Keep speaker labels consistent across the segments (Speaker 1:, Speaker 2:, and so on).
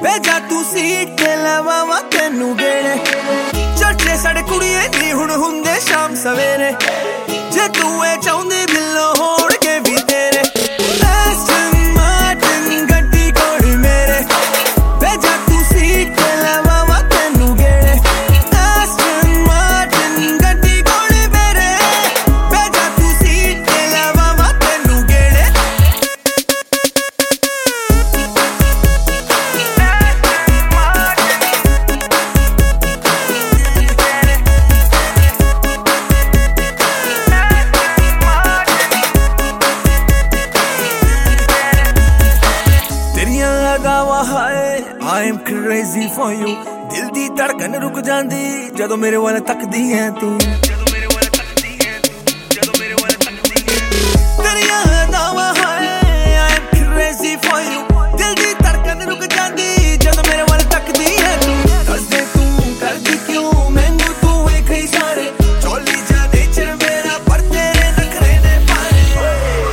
Speaker 1: भेजा तू सीट ते लवावा तेनू गेड़े चटे साढ़े कुड़िए नी हुण हुंदे शाम सवेरे जे तू ए चाहुंदी बिल्लो होड़ के भी तेरे एस्टन मार्टिन गड्डी कोड़ मेरे भेजा तू सीट ते लवावा तेनू गेड़े एस्टन मार्टिन गड्डी कोड़ मेरे भेजा तू सीट ते लवावा तेनू गेड़े I am crazy for you दिल दी धड़कन रुक जांदी जदों मेरे वाल तकदी है तू तेरियां अदावां हाय I am crazy for you दिल दी धड़कन रुक जांदी जदों मेरे वाल तकदी है तू दस दे तू करदी क्यों मैनू तू वेख ही सारे चोली जा नेचर मेरा पर तेरे नखरे ने पाए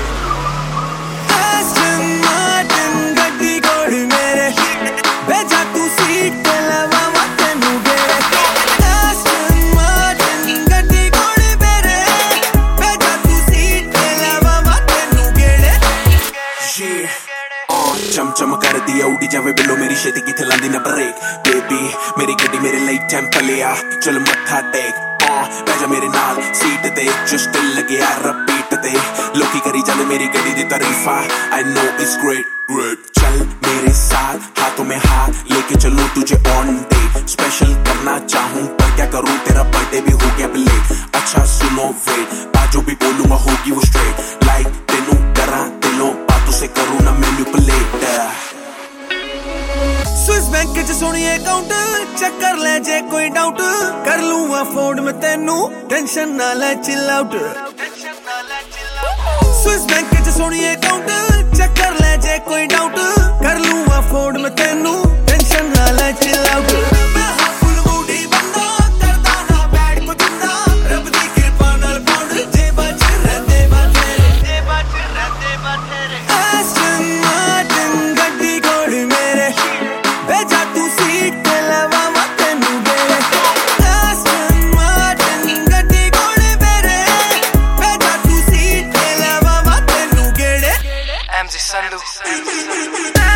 Speaker 1: एस्टन मार्टिन गड्डी कोड़ मेरे भेजा तू सीट ते लवावा तेनू गेड़े एस्टन मार्टिन गड्डी कोड़ मेरे भेजा तू सीट ते लवावा तेनू गेड़े
Speaker 2: चम कर दिया उड़ी जावे बिल्लो मेरी छेती किथे लांदी ना ब्रेक बेबी मेरी गड्डी मेरे ਲਈ टैंपलिया चल मत्था टेक बैजा मेरे नाल सीट ते जस्ट लगे रिपीट ते लोकी करी जाने मेरी गड्डी दी तारीफा आई नो इट्स ग्रेट चल मेरे साथ हाथों में हाथ लेके चलूं तुझे ऑन डे स्पेशल करना चाहूं पर क्या करूं तेरा बर्थडे भी हो गया लेट अच्छा सुनो वेट बाजू भी बोलूंगा होगी वो स्ट्रेट लाइक तेनू करा दिलों बातों से करूं ना मैनिपुलेट
Speaker 1: स्विस बैंक च सोनी अकाउंट चेक कर ले जे कोई डाउट कर लूं अफोर्ड में तेनू टेंशन ना ले चिल आउट स्विस बैंक च सोनी अकाउंट चेक कर ले जे कोई डाउट कर लूं अफोर्ड में तेनू टेंशन ना ले चिल आउट मैं हां फुल मूडी बंदा करदा ना बैड को जिंदा रब दी कृपा नाल पाउंड जेबां च रहंदे बातेरे एस्टन मार्टिन गड्डी कोड़ मेरे भेजा तू सीट ते लवावा तेनू गेड़े एस्टन मार्टिन गड्डी कोड़ मेरे भेजा तू सीट ते लवावा तेनू गेड़े
Speaker 3: MZ Sandu